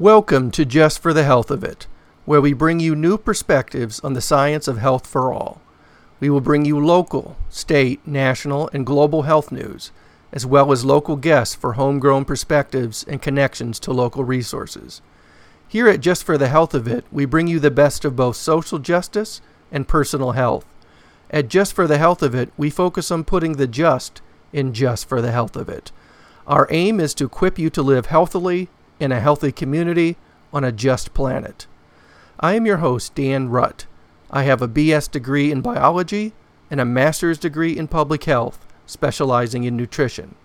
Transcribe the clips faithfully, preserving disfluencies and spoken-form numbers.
Welcome to Just for the Health of It, where we bring you new perspectives on the science of health for all. We will bring you local, state, national, and global health news, as well as local guests for homegrown perspectives and connections to local resources. Here at Just for the Health of It, we bring you the best of both social justice and personal health. At Just for the Health of It, we focus on putting the just in just for the health of it. Our aim is to equip you to live healthily in a healthy community on a just planet. I am your host, Dan Rutt. I have a B S degree in biology and a master's degree in public health, specializing in nutrition.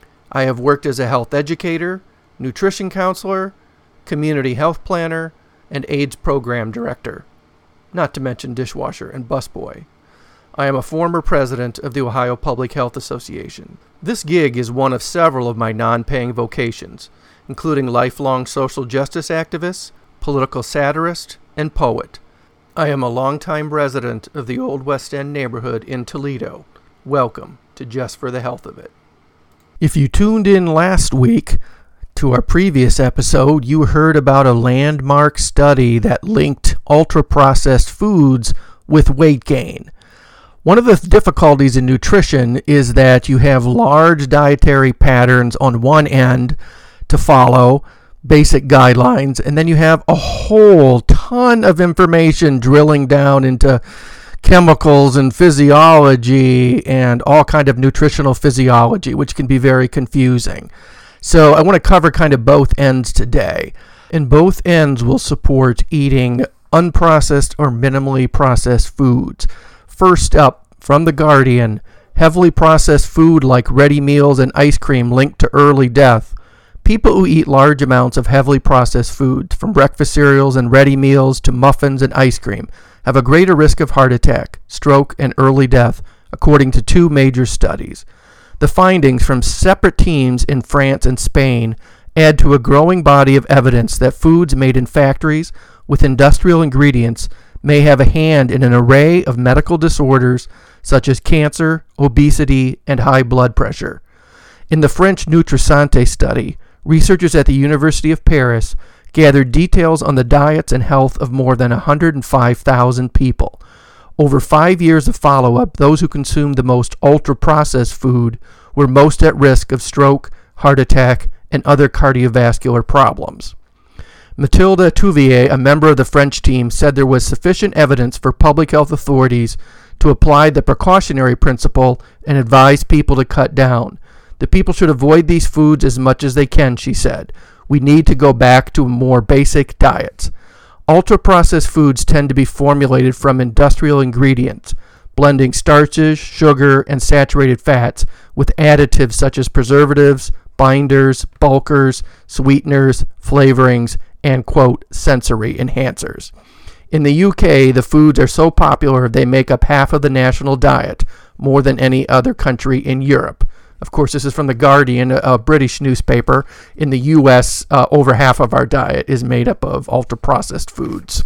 I have worked as a health educator, nutrition counselor, community health planner, and AIDS program director, not to mention dishwasher and busboy. I am a former president of the Ohio Public Health Association. This gig is one of several of my non-paying vocations, including lifelong social justice activist, political satirist, and poet. I am a longtime resident of the Old West End neighborhood in Toledo. Welcome to Just for the Health of It. If you tuned in last week to our previous episode, you heard about a landmark study that linked ultra-processed foods with weight gain. One of the difficulties in nutrition is that you have large dietary patterns on one end to follow, basic guidelines, and then you have a whole ton of information drilling down into chemicals and physiology and all kind of nutritional physiology, which can be very confusing. So I want to cover kind of both ends today. And both ends will support eating unprocessed or minimally processed foods. First up, from The Guardian, heavily processed food like ready meals and ice cream linked to early death. People who eat large amounts of heavily processed foods, from breakfast cereals and ready meals to muffins and ice cream, have a greater risk of heart attack, stroke, and early death, according to two major studies. The findings from separate teams in France and Spain add to a growing body of evidence that foods made in factories with industrial ingredients may have a hand in an array of medical disorders such as cancer, obesity, and high blood pressure. In the French Nutrisante study, researchers at the University of Paris gathered details on the diets and health of more than one hundred five thousand people. Over five years of follow-up, those who consumed the most ultra-processed food were most at risk of stroke, heart attack, and other cardiovascular problems. Mathilde Touvier, a member of the French team, said there was sufficient evidence for public health authorities to apply the precautionary principle and advise people to cut down. The people should avoid these foods as much as they can, she said. We need to go back to more basic diets. Ultra-processed foods tend to be formulated from industrial ingredients, blending starches, sugar, and saturated fats with additives such as preservatives, binders, bulkers, sweeteners, flavorings, and, quote, sensory enhancers. In the U K, the foods are so popular they make up half of the national diet, more than any other country in Europe. Of course, this is from The Guardian, a, a British newspaper. In the U S, uh, over half of our diet is made up of ultra-processed foods.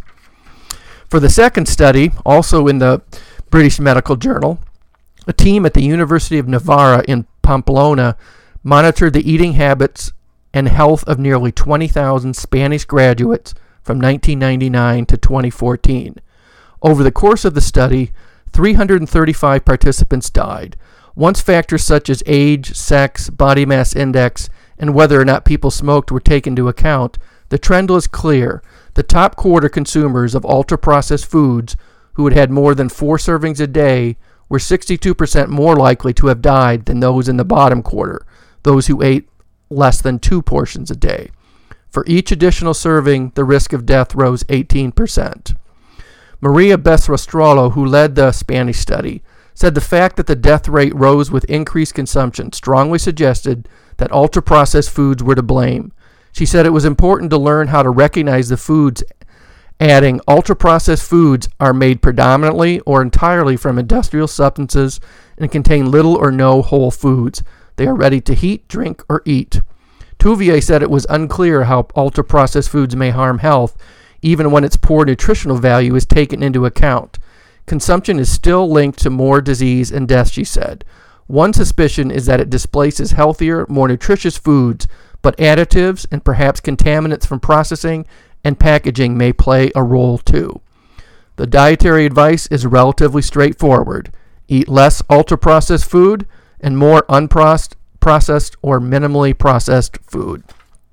For the second study, also in the British Medical Journal, a team at the University of Navarra in Pamplona monitored the eating habits and health of nearly twenty thousand Spanish graduates from nineteen ninety-nine to twenty fourteen. Over the course of the study, three hundred thirty-five participants died. Once factors such as age, sex, body mass index, and whether or not people smoked were taken into account, the trend was clear. The top quarter consumers of ultra-processed foods, who had had more than four servings a day, were sixty-two percent more likely to have died than those in the bottom quarter, those who ate less than two portions a day. For each additional serving, the risk of death rose eighteen percent. Maria Becerra, who led the Spanish study, said the fact that the death rate rose with increased consumption strongly suggested that ultra-processed foods were to blame. She said it was important to learn how to recognize the foods, adding ultra-processed foods are made predominantly or entirely from industrial substances and contain little or no whole foods. They are ready to heat, drink, or eat. Touvier said it was unclear how ultra-processed foods may harm health, even when its poor nutritional value is taken into account. Consumption is still linked to more disease and death, she said. One suspicion is that it displaces healthier, more nutritious foods but additives and perhaps contaminants from processing and packaging may play a role too. The dietary advice is relatively straightforward. Eat less ultra-processed food and more unprocessed or minimally processed food.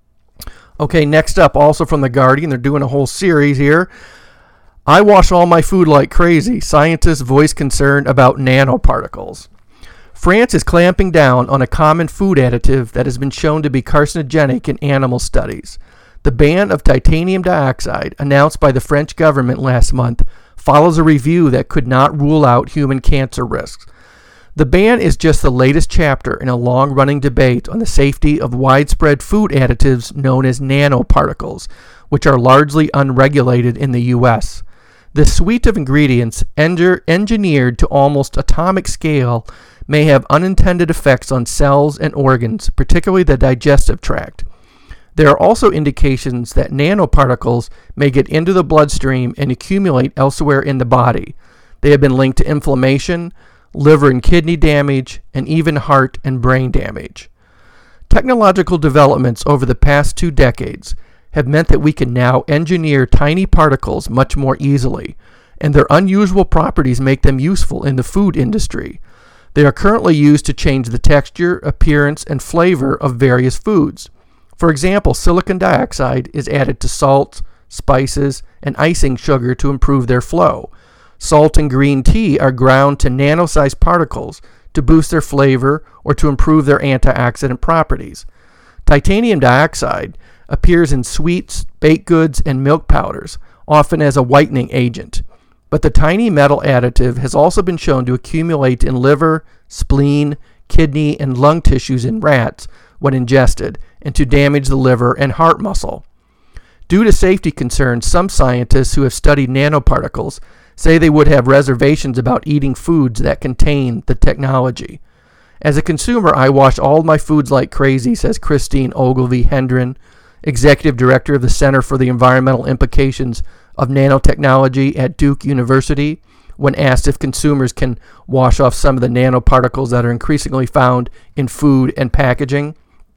Okay, next up, also from The Guardian, they're doing a whole series here. I wash all my food like crazy. Scientists voice concern about nanoparticles. France is clamping down on a common food additive that has been shown to be carcinogenic in animal studies. The ban of titanium dioxide, announced by the French government last month, follows a review that could not rule out human cancer risks. The ban is just the latest chapter in a long-running debate on the safety of widespread food additives known as nanoparticles, which are largely unregulated in the U S. This suite of ingredients, engineered to almost atomic scale, may have unintended effects on cells and organs, particularly the digestive tract. There are also indications that nanoparticles may get into the bloodstream and accumulate elsewhere in the body. They have been linked to inflammation, liver and kidney damage, and even heart and brain damage. Technological developments over the past two decades have meant that we can now engineer tiny particles much more easily, and their unusual properties make them useful in the food industry. They are currently used to change the texture, appearance, and flavor of various foods. For example, silicon dioxide is added to salt, spices, and icing sugar to improve their flow. Salt and green tea are ground to nano-sized particles to boost their flavor or to improve their antioxidant properties. Titanium dioxide appears in sweets, baked goods, and milk powders, often as a whitening agent. But the tiny metal additive has also been shown to accumulate in liver, spleen, kidney, and lung tissues in rats when ingested, and to damage the liver and heart muscle. Due to safety concerns, some scientists who have studied nanoparticles say they would have reservations about eating foods that contain the technology. As a consumer, I wash all my foods like crazy, says Christine Ogilvie Hendren, Executive Director of the Center for the Environmental Implications of Nanotechnology at Duke University, when asked if consumers can wash off some of the nanoparticles that are increasingly found in food and packaging.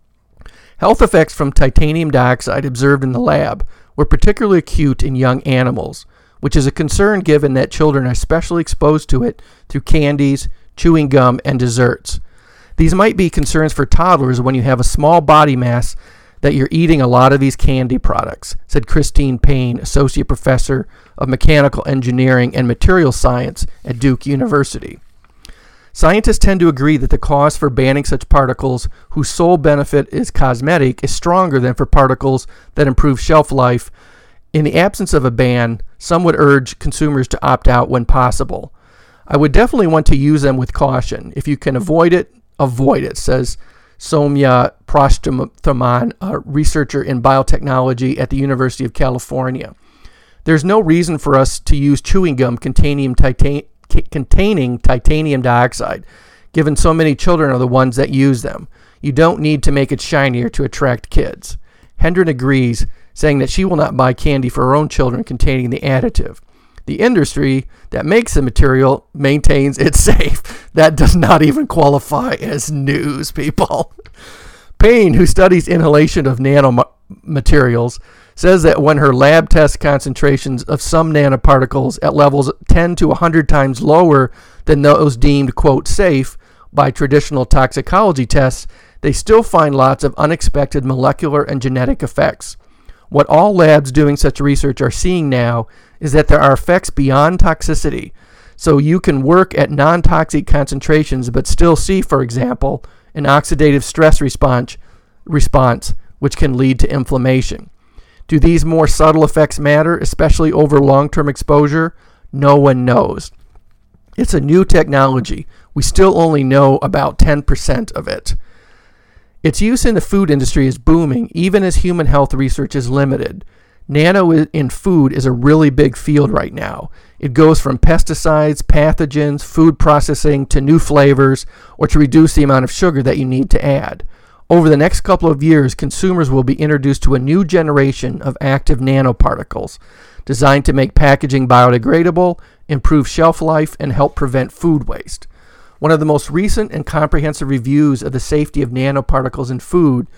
Health effects from titanium dioxide observed in the lab were particularly acute in young animals, which is a concern given that children are especially exposed to it through candies, chewing gum, and desserts. These might be concerns for toddlers when you have a small body mass that you're eating a lot of these candy products, said Christine Payne, Associate Professor of Mechanical Engineering and Materials Science at Duke University. Scientists tend to agree that the cause for banning such particles whose sole benefit is cosmetic is stronger than for particles that improve shelf life. In the absence of a ban, some would urge consumers to opt out when possible. I would definitely want to use them with caution. If you can avoid it, avoid it, says Soumya Prashthaman, a researcher in biotechnology at the University of California. There's no reason for us to use chewing gum containing, titan- containing titanium dioxide, given so many children are the ones that use them. You don't need to make it shinier to attract kids. Hendren agrees, saying that she will not buy candy for her own children containing the additive. The industry that makes the material maintains it's safe. That does not even qualify as news, people. Payne, who studies inhalation of nanomaterials, says that when her lab tests concentrations of some nanoparticles at levels ten to one hundred times lower than those deemed, quote, safe by traditional toxicology tests, they still find lots of unexpected molecular and genetic effects. What all labs doing such research are seeing now is that there are effects beyond toxicity. So you can work at non-toxic concentrations but still see, for example, an oxidative stress response, response which can lead to inflammation. Do these more subtle effects matter, especially over long-term exposure? No one knows. It's a new technology. We still only know about ten percent of it. Its use in the food industry is booming, even as human health research is limited. Nano in food is a really big field right now. It goes from pesticides, pathogens, food processing, to new flavors, or to reduce the amount of sugar that you need to add. Over the next couple of years, consumers will be introduced to a new generation of active nanoparticles designed to make packaging biodegradable, improve shelf life, and help prevent food waste. One of the most recent and comprehensive reviews of the safety of nanoparticles in food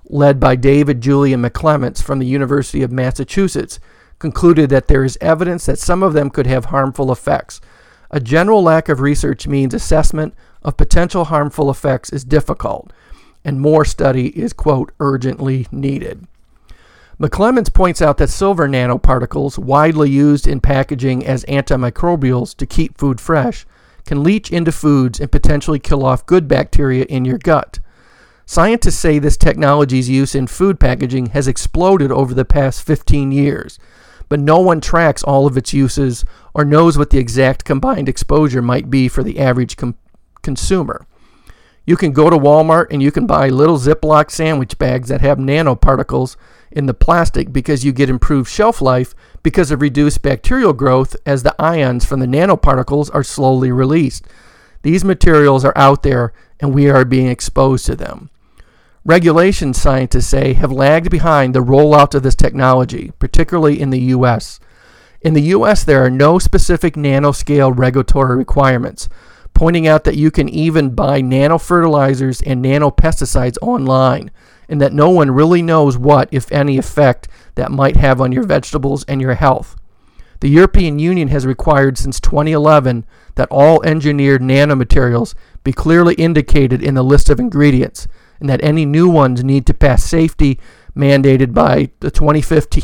led by David Julian McClements from the University of Massachusetts, concluded that there is evidence that some of them could have harmful effects. A general lack of research means assessment of potential harmful effects is difficult, and more study is, quote, urgently needed. McClements points out that silver nanoparticles, widely used in packaging as antimicrobials to keep food fresh, can leach into foods and potentially kill off good bacteria in your gut. Scientists say this technology's use in food packaging has exploded over the past fifteen years, but no one tracks all of its uses or knows what the exact combined exposure might be for the average com- consumer. You can go to Walmart and you can buy little Ziploc sandwich bags that have nanoparticles in the plastic because you get improved shelf life because of reduced bacterial growth as the ions from the nanoparticles are slowly released. These materials are out there and we are being exposed to them. Regulation, scientists say, have lagged behind the rollout of this technology, particularly in the U S. In the U S, there are no specific nanoscale regulatory requirements, pointing out that you can even buy nanofertilizers and nanopesticides online, and that no one really knows what, if any, effect that might have on your vegetables and your health. The European Union has required since twenty eleven that all engineered nanomaterials be clearly indicated in the list of ingredients, and that any new ones need to pass safety mandated by the twenty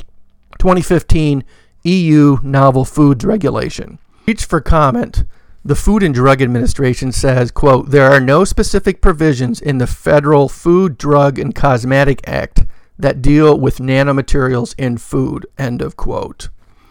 fifteen E U Novel Foods Regulation. Reach for comment. The Food and Drug Administration says, quote, there are no specific provisions in the Federal Food, Drug, and Cosmetic Act that deal with nanomaterials in food, end of quote.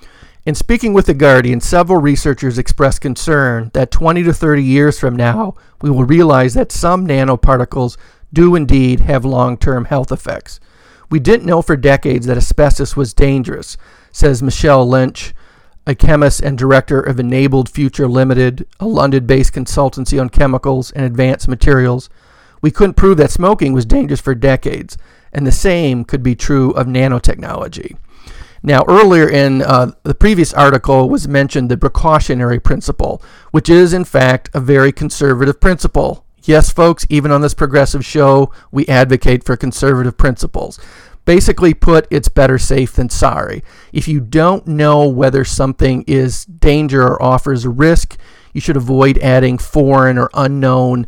In speaking with The Guardian, several researchers expressed concern that twenty to thirty years from now, we will realize that some nanoparticles do indeed have long-term health effects. We didn't know for decades that asbestos was dangerous, says Michelle Lynch, a chemist and director of Enabled Future Limited, a London-based consultancy on chemicals and advanced materials. We couldn't prove that smoking was dangerous for decades, and the same could be true of nanotechnology. Now, earlier in uh, the previous article was mentioned the precautionary principle, which is, in fact, a very conservative principle. Yes, folks, even on this progressive show, we advocate for conservative principles. Basically put, it's better safe than sorry. If you don't know whether something is danger or offers a risk, you should avoid adding foreign or unknown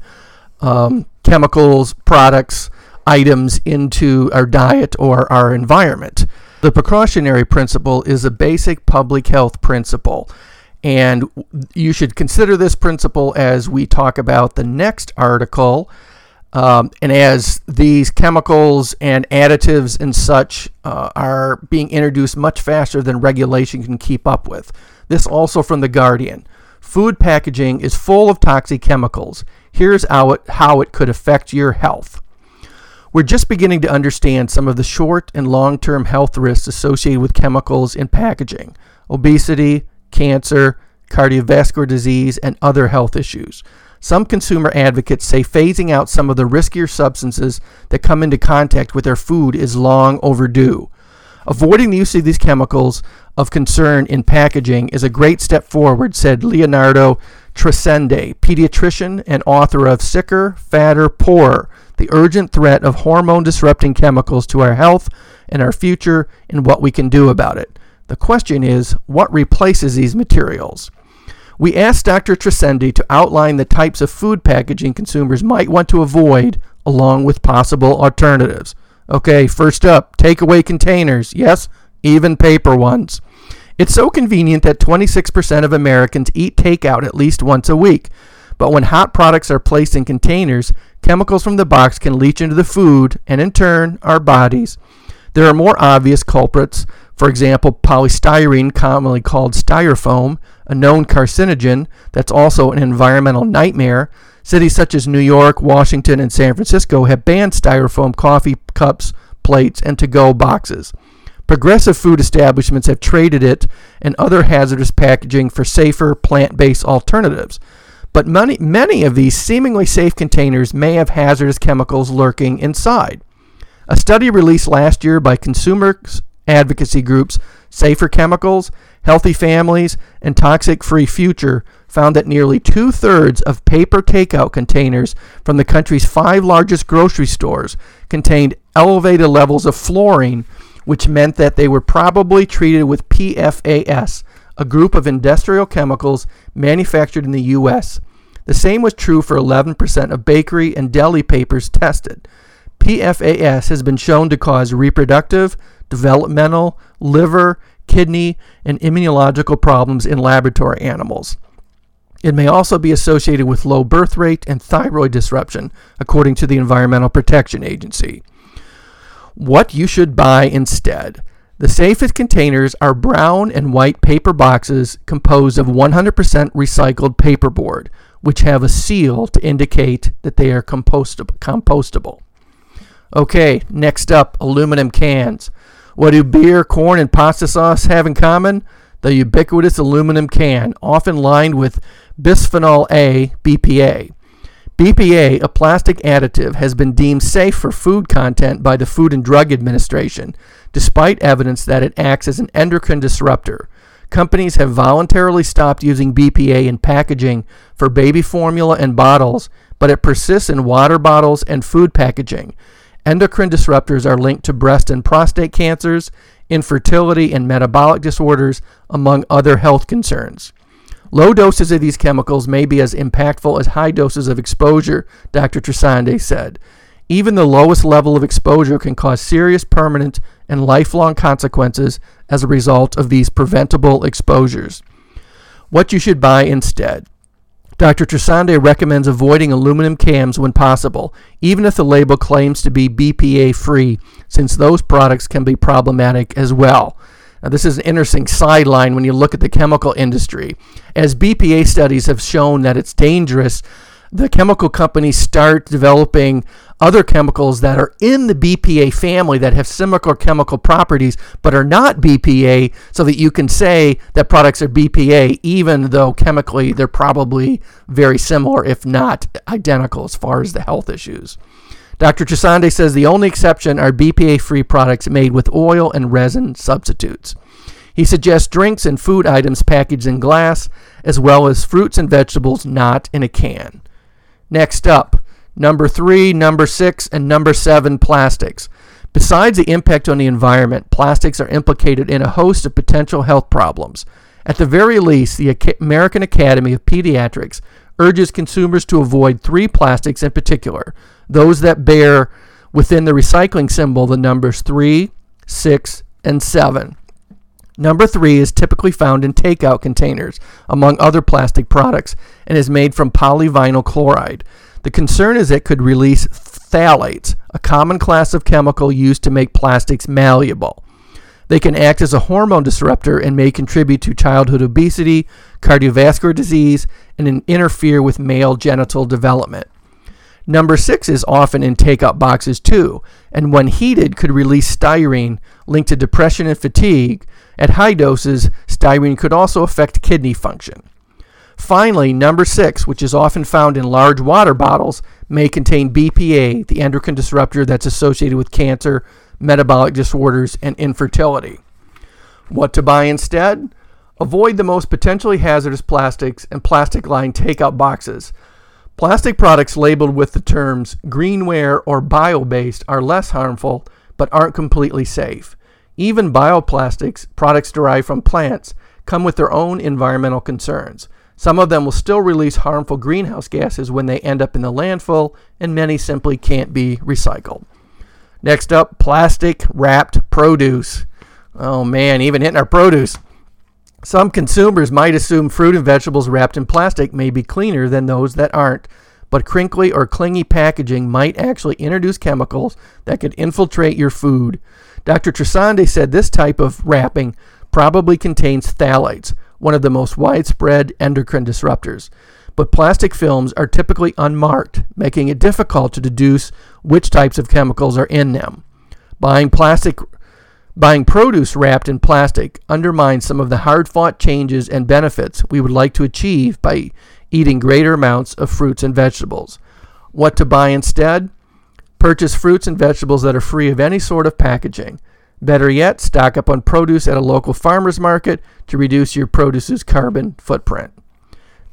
um, chemicals, products, items into our diet or our environment. The precautionary principle is a basic public health principle, and you should consider this principle as we talk about the next article. Um, and as these chemicals and additives and such uh, are being introduced much faster than regulation can keep up with. This also from The Guardian. Food packaging is full of toxic chemicals. Here's how it, how it could affect your health. We're just beginning to understand some of the short and long-term health risks associated with chemicals in packaging, obesity, cancer, cardiovascular disease, and other health issues. Some consumer advocates say phasing out some of the riskier substances that come into contact with our food is long overdue. Avoiding the use of these chemicals of concern in packaging is a great step forward, said Leonardo Tresende, pediatrician and author of Sicker, Fatter, Poorer, The Urgent Threat of Hormone-Disrupting Chemicals to Our Health and Our Future and What We Can Do About It. The question is, what replaces these materials? We asked Doctor Tresende to outline the types of food packaging consumers might want to avoid, along with possible alternatives. Okay, first up, takeaway containers. Yes, even paper ones. It's so convenient that twenty-six percent of Americans eat takeout at least once a week. But when hot products are placed in containers, chemicals from the box can leach into the food and, in turn, our bodies. There are more obvious culprits. For example, polystyrene, commonly called styrofoam, a known carcinogen that's also an environmental nightmare. Cities such as New York, Washington, and San Francisco have banned styrofoam coffee cups, plates, and to-go boxes. Progressive food establishments have traded it and other hazardous packaging for safer, plant-based alternatives. But many, many of these seemingly safe containers may have hazardous chemicals lurking inside. A study released last year by consumer advocacy groups Safer Chemicals, Healthy Families, and Toxic Free Future found that nearly two-thirds of paper takeout containers from the country's five largest grocery stores contained elevated levels of fluorine, which meant that they were probably treated with P F A S, a group of industrial chemicals manufactured in the U S. The same was true for eleven percent of bakery and deli papers tested. P F A S has been shown to cause reproductive, developmental, liver, kidney, and immunological problems in laboratory animals. It may also be associated with low birth rate and thyroid disruption, according to the Environmental Protection Agency. What you should buy instead. The safest containers are brown and white paper boxes composed of one hundred percent recycled paperboard, which have a seal to indicate that they are compostable. compostable. Okay, next up, aluminum cans. What do beer, corn, and pasta sauce have in common? The ubiquitous aluminum can, often lined with bisphenol A, B P A. B P A, a plastic additive, has been deemed safe for food content by the Food and Drug Administration, despite evidence that it acts as an endocrine disruptor. Companies have voluntarily stopped using B P A in packaging for baby formula and bottles, but it persists in water bottles and food packaging. Endocrine disruptors are linked to breast and prostate cancers, infertility, and metabolic disorders, among other health concerns. Low doses of these chemicals may be as impactful as high doses of exposure, Doctor Trisande said. Even the lowest level of exposure can cause serious, permanent, and lifelong consequences as a result of these preventable exposures. What you should buy instead. Doctor Trisande recommends avoiding aluminum cans when possible, even if the label claims to be B P A-free, since those products can be problematic as well. Now, this is an interesting sideline when you look at the chemical industry. As B P A studies have shown that it's dangerous, the chemical companies start developing other chemicals that are in the B P A family that have similar chemical properties but are not B P A, so that you can say that products are B P A even though chemically they're probably very similar, if not identical, as far as the health issues. Doctor Trisande says the only exception are B P A-free products made with oil and resin substitutes. He suggests drinks and food items packaged in glass, as well as fruits and vegetables not in a can. Next up, number three, number six, and number seven, plastics. Besides the impact on the environment, plastics are implicated in a host of potential health problems. At the very least, the American Academy of Pediatrics urges consumers to avoid three plastics in particular, those that bear within the recycling symbol the numbers three, six, and seven. Number three is typically found in takeout containers, among other plastic products, and is made from polyvinyl chloride. The concern is it could release phthalates, a common class of chemical used to make plastics malleable. They can act as a hormone disruptor and may contribute to childhood obesity, cardiovascular disease, and interfere with male genital development. Number six is often in takeout boxes too, and when heated could release styrene linked to depression and fatigue. At high doses, styrene could also affect kidney function. Finally, number six, which is often found in large water bottles, may contain B P A, the endocrine disruptor that's associated with cancer, metabolic disorders, and infertility. What to buy instead? Avoid the most potentially hazardous plastics and plastic-lined takeout boxes. Plastic products labeled with the terms greenware or bio-based are less harmful, but aren't completely safe. Even bioplastics, products derived from plants, come with their own environmental concerns. Some of them will still release harmful greenhouse gases when they end up in the landfill, and many simply can't be recycled. Next up, plastic-wrapped produce. Oh man, even hitting our produce. Some consumers might assume fruit and vegetables wrapped in plastic may be cleaner than those that aren't, but crinkly or clingy packaging might actually introduce chemicals that could infiltrate your food. Doctor Trisande said this type of wrapping probably contains phthalates, one of the most widespread endocrine disruptors. But plastic films are typically unmarked, making it difficult to deduce which types of chemicals are in them. Buying plastic Buying produce wrapped in plastic undermines some of the hard-fought changes and benefits we would like to achieve by eating greater amounts of fruits and vegetables. What to buy instead? Purchase fruits and vegetables that are free of any sort of packaging. Better yet, stock up on produce at a local farmer's market to reduce your produce's carbon footprint.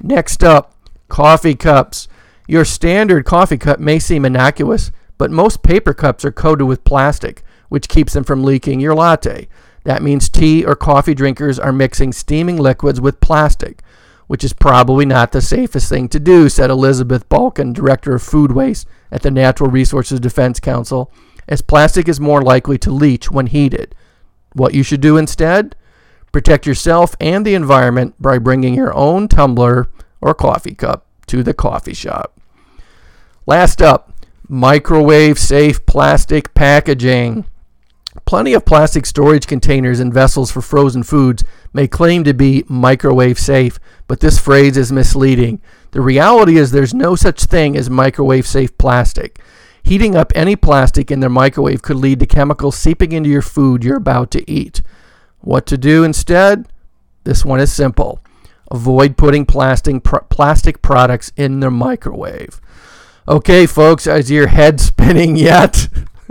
Next up, coffee cups. Your standard coffee cup may seem innocuous, but most paper cups are coated with plastic, which keeps them from leaking your latte. That means tea or coffee drinkers are mixing steaming liquids with plastic, which is probably not the safest thing to do, said Elizabeth Balkin, Director of Food Waste at the Natural Resources Defense Council, as plastic is more likely to leach when heated. What you should do instead? Protect yourself and the environment by bringing your own tumbler or coffee cup to the coffee shop. Last up, microwave-safe plastic packaging. Plenty of plastic storage containers and vessels for frozen foods may claim to be microwave-safe, but this phrase is misleading. The reality is there's no such thing as microwave-safe plastic. Heating up any plastic in the microwave could lead to chemicals seeping into your food you're about to eat. What to do instead? This one is simple. Avoid putting plastic, pr- plastic products in the microwave. Okay, folks, is your head spinning yet?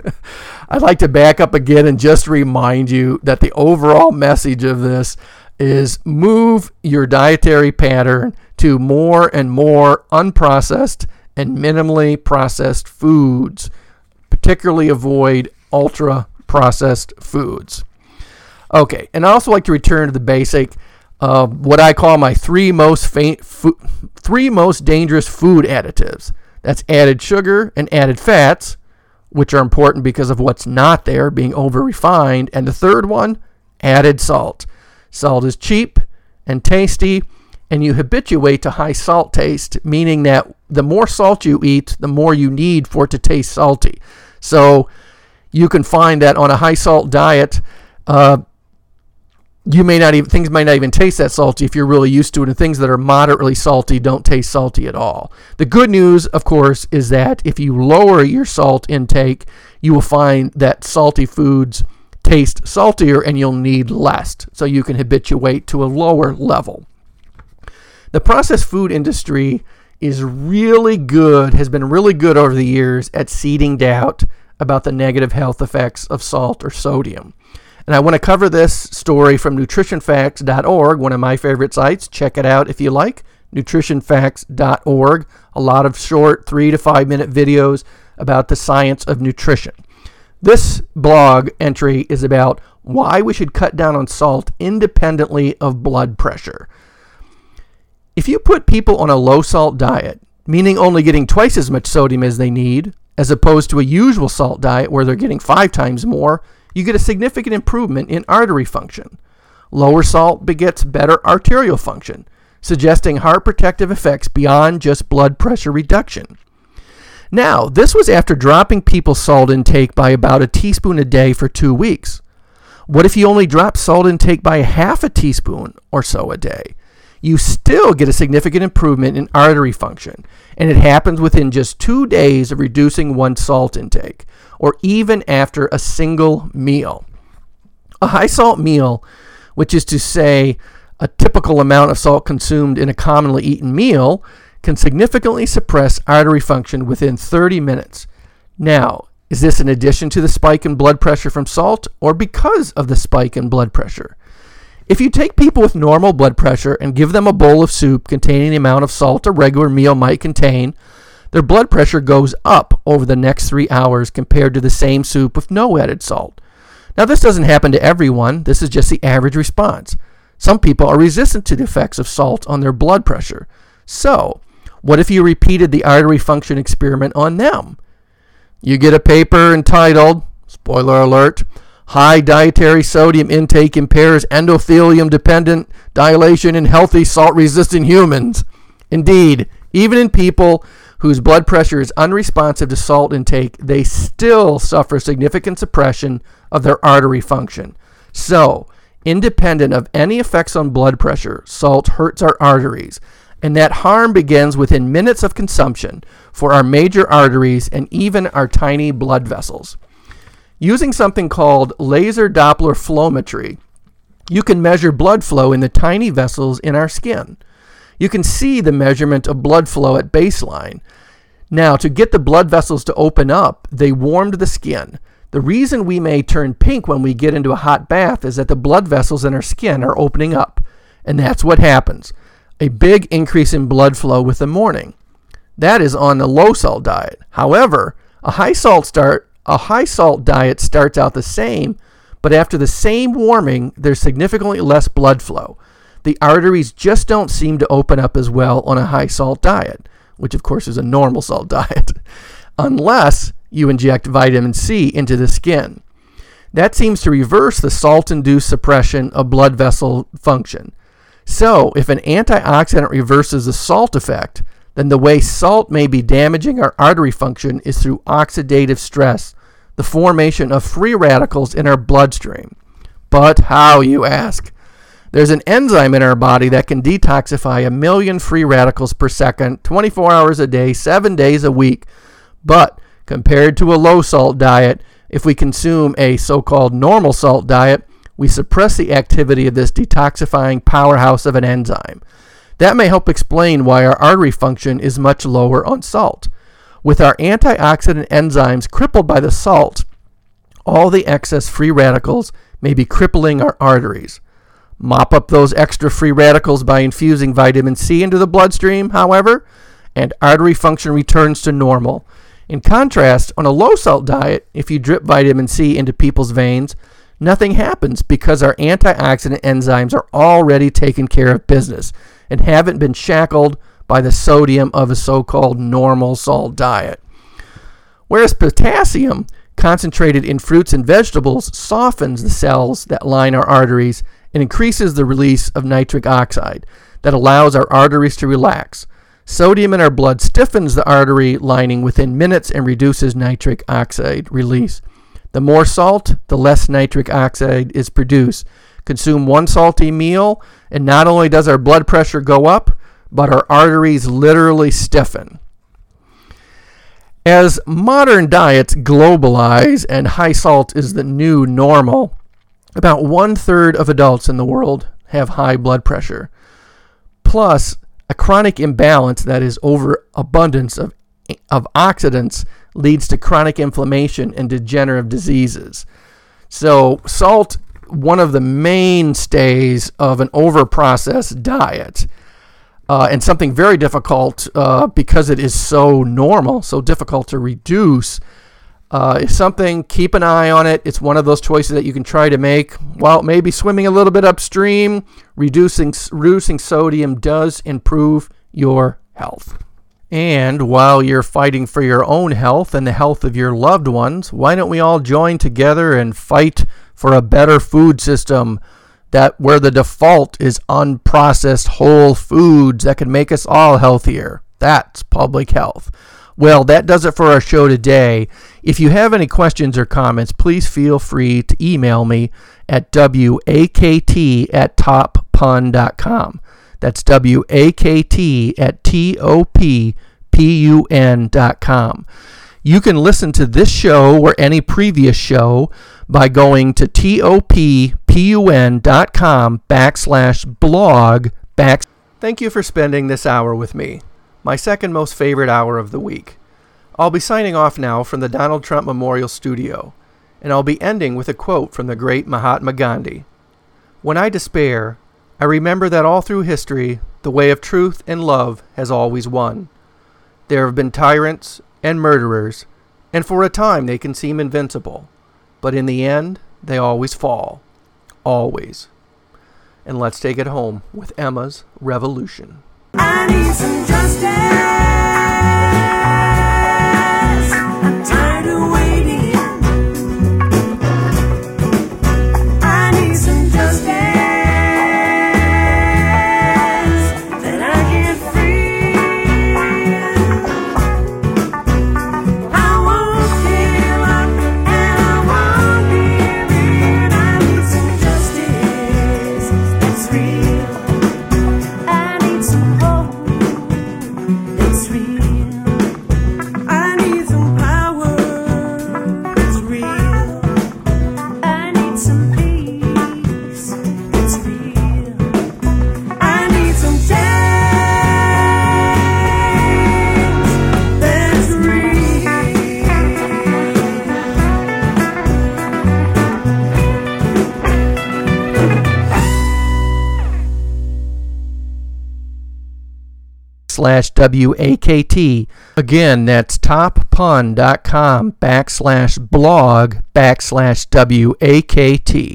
I'd like to back up again and just remind you that the overall message of this is move your dietary pattern to more and more unprocessed and minimally processed foods. Particularly avoid ultra-processed foods. Okay, and I also like to return to the basic of uh, what I call my three most fa- fo- three most dangerous food additives. That's added sugar and added fats, which are important because of what's not there, being over-refined. And the third one, added salt. Salt is cheap and tasty, and you habituate to high salt taste, meaning that the more salt you eat, the more you need for it to taste salty. So you can find that on a high salt diet, uh, you may not even things might not even taste that salty if you're really used to it, and things that are moderately salty don't taste salty at all. The good news, of course, is that if you lower your salt intake, you will find that salty foods taste saltier and you'll need less, so you can habituate to a lower level. The processed food industry is really good, has been really good over the years at seeding doubt about the negative health effects of salt or sodium. And I want to cover this story from nutrition facts dot org, one of my favorite sites. Check it out if you like, nutrition facts dot org. A lot of short three to five minute videos about the science of nutrition. This blog entry is about why we should cut down on salt independently of blood pressure. If you put people on a low salt diet, meaning only getting twice as much sodium as they need, as opposed to a usual salt diet where they're getting five times more, you get a significant improvement in artery function. Lower salt begets better arterial function, suggesting heart protective effects beyond just blood pressure reduction. Now, this was after dropping people's salt intake by about a teaspoon a day for two weeks. What if you only drop salt intake by half a teaspoon or so a day? You still get a significant improvement in artery function, and it happens within just two days of reducing one's salt intake, or even after a single meal. A high salt meal, which is to say a typical amount of salt consumed in a commonly eaten meal, can significantly suppress artery function within thirty minutes. Now, is this in addition to the spike in blood pressure from salt, or because of the spike in blood pressure? If you take people with normal blood pressure and give them a bowl of soup containing the amount of salt a regular meal might contain, their blood pressure goes up over the next three hours compared to the same soup with no added salt. Now, this doesn't happen to everyone. This is just the average response. Some people are resistant to the effects of salt on their blood pressure. So, what if you repeated the artery function experiment on them? You get a paper entitled, spoiler alert, High Dietary Sodium Intake Impairs Endothelium-Dependent Dilation in Healthy Salt-Resistant Humans. Indeed, even in people whose blood pressure is unresponsive to salt intake, they still suffer significant suppression of their artery function. So, independent of any effects on blood pressure, salt hurts our arteries, and that harm begins within minutes of consumption for our major arteries and even our tiny blood vessels. Using something called laser Doppler flowmetry, you can measure blood flow in the tiny vessels in our skin. You can see the measurement of blood flow at baseline. Now, to get the blood vessels to open up, they warmed the skin. The reason we may turn pink when we get into a hot bath is that the blood vessels in our skin are opening up, and that's what happens. a big increase in blood flow with the morning. That is on the low salt diet. However, a high salt start a high salt diet starts out the same, but after the same warming, there's significantly less blood flow. The arteries just don't seem to open up as well on a high salt diet, which of course is a normal salt diet, unless you inject vitamin C into the skin. That seems to reverse the salt-induced suppression of blood vessel function. So, if an antioxidant reverses the salt effect, then the way salt may be damaging our artery function is through oxidative stress, the formation of free radicals in our bloodstream. But how, you ask? There's an enzyme in our body that can detoxify a million free radicals per second, twenty-four hours a day, seven days a week. But compared to a low-salt diet, if we consume a so-called normal salt diet, we suppress the activity of this detoxifying powerhouse of an enzyme. That may help explain why our artery function is much lower on salt. With our antioxidant enzymes crippled by the salt, all the excess free radicals may be crippling our arteries. Mop up those extra free radicals by infusing vitamin C into the bloodstream, however, and artery function returns to normal. In contrast, on a low-salt diet, if you drip vitamin C into people's veins, nothing happens because our antioxidant enzymes are already taking care of business and haven't been shackled by the sodium of a so-called normal salt diet. Whereas potassium, concentrated in fruits and vegetables, softens the cells that line our arteries and increases the release of nitric oxide that allows our arteries to relax. Sodium in our blood stiffens the artery lining within minutes and reduces nitric oxide release. The more salt, the less nitric oxide is produced. Consume one salty meal, and not only does our blood pressure go up, but our arteries literally stiffen. As modern diets globalize and high salt is the new normal, about one-third of adults in the world have high blood pressure. Plus, a chronic imbalance, that is overabundance of, of oxidants, leads to chronic inflammation and degenerative diseases. So salt, one of the mainstays of an over-processed diet, uh, and something very difficult uh, because it is so normal, so difficult to reduce, uh, is something, keep an eye on it. It's one of those choices that you can try to make. While maybe swimming a little bit upstream, reducing, reducing sodium does improve your health. And while you're fighting for your own health and the health of your loved ones, why don't we all join together and fight for a better food system that where the default is unprocessed whole foods that can make us all healthier? That's public health. Well, that does it for our show today. If you have any questions or comments, please feel free to email me at wakt at top pun dot com. That's W A K T at T O P P U N dot com. You can listen to this show or any previous show by going to T O P P U N dot com backslash blog back. Thank you for spending this hour with me, my second most favorite hour of the week. I'll be signing off now from the Donald Trump Memorial Studio, and I'll be ending with a quote from the great Mahatma Gandhi. When I despair, I remember that all through history, the way of truth and love has always won. There have been tyrants and murderers, and for a time they can seem invincible, but in the end, they always fall. Always. And let's take it home with Emma's Revolution. I need some justice. I'm tired of waiting. I need some justice. It's backslash W A K T. Again, that's toppun.com backslash blog backslash W A K T.